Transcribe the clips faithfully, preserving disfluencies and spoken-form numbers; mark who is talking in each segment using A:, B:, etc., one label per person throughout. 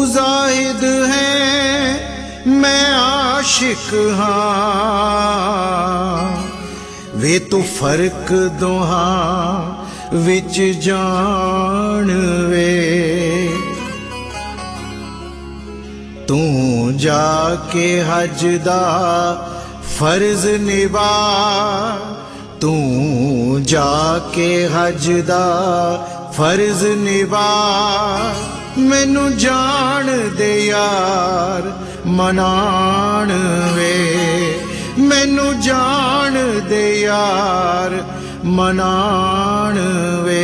A: जाहिद है मैं आशिक हाँ वे तो फर्क दोहां विच जान वे तू जाके हज दा फर्ज निभा तू जाके हज दा फर्ज निभा मैनू जान दे यार मनान वे मैनू जान दे यार मनान वे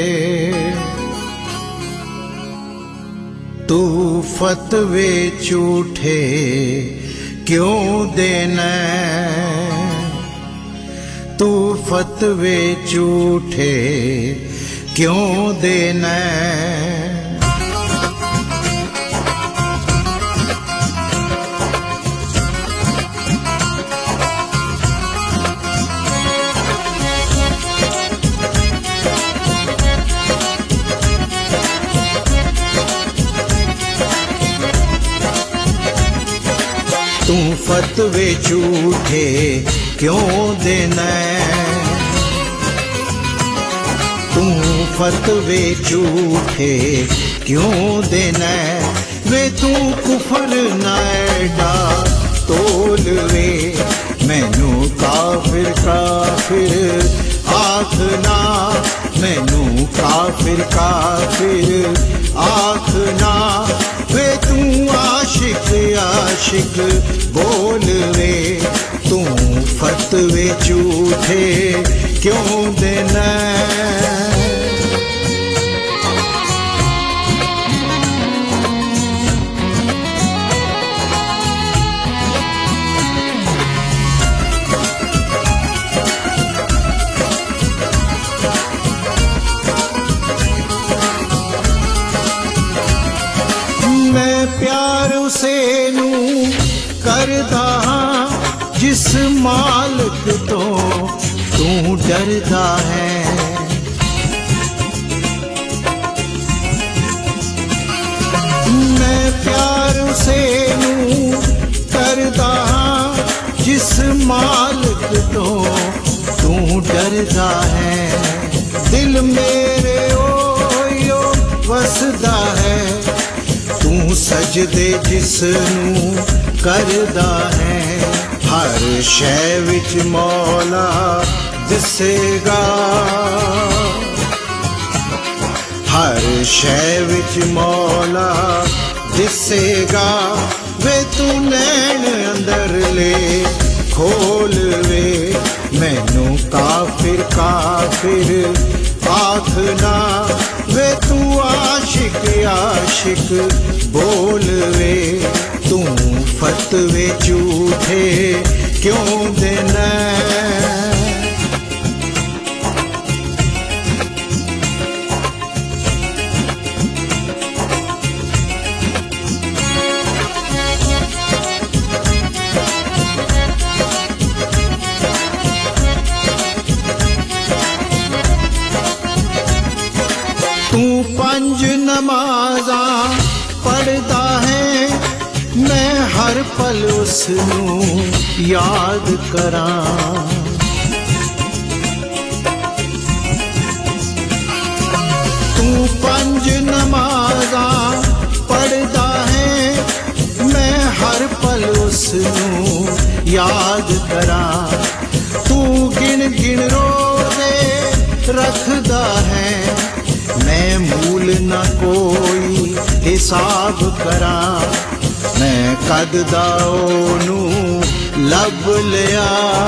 A: तू फतवे झूठे क्यों देना तू फतवे झूठे क्यों देना तू फतवे झूठे क्यों देना तू फतवे झूठे क्यों देना वे तू कुफर नायडा तोल वे मैनू काफिर काफिर आखना मैनू काफिर काफिर आखना वे तू आशिक आशिक बोल वे तू फतवे झूठे क्यों देना मैं प्यार उसे नू करदा हां जिस मालिक तो तू डरदा है मैं प्यार उसे नू करदा हां जिस मालिक तो तू डरदा है दिल मेरे ओयो वसदा है तू सजदे जिसनू करदा है हर शै विच मौला दिसेगा हर शै विच मौला दिसेगा वे तू नैन अंदर ले खोल वे मैनू काफिर काफिर आखना वे तू आशिक आशिक बोल वे तू फतवे झूठे क्यों देना तू पंज नमाजा पढ़दा है मैं हर पल उसनू याद करां तू पंज नमाजा पढ़दा है मैं हर पल उसनू याद करां तू गिन गिन रोज़े रखदा है मैं मूल ना कोई हिसाब करा मैं कद दा ओनू लब लिया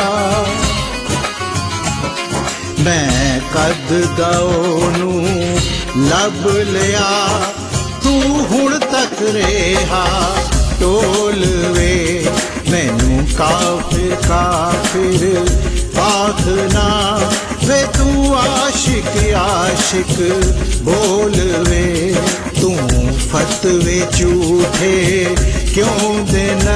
A: मैं कद दा ओनू लब लिया तू हुण तक रेहा टोल वे मैनू काफिर काफिर आखना वे तू आशिक आशिक बोल वे तू फतवे झूठे क्यों देना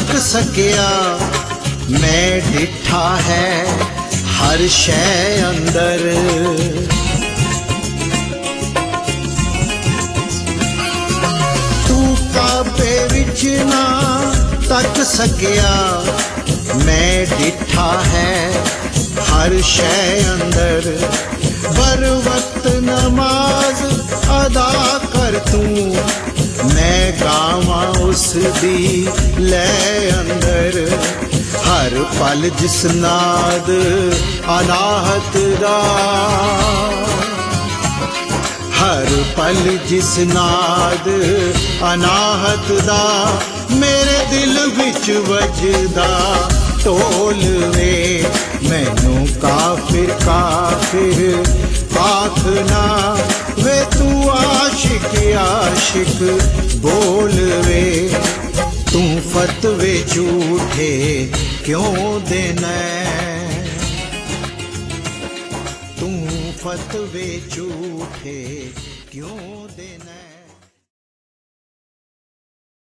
A: तक सकिया मैं डिठा है हर शै अंदर। तू काबे विच ना तक सकिया मैं डिठा है हर शै अंदर। बर वक्त नमाज अदा कर तू मैं गावां उस दी लै अंदर। हर पल जिस नाद अनाहत दा, हर पल जिस नाद अनाहत दा मेरे दिल विच वजदा ढोल वे। मैनू काफिर काफिर आखना वे तू आशिक आशिक बोल वे। तू फतवे झूठे क्यों देना, तू फतवे झूठे क्यों देना।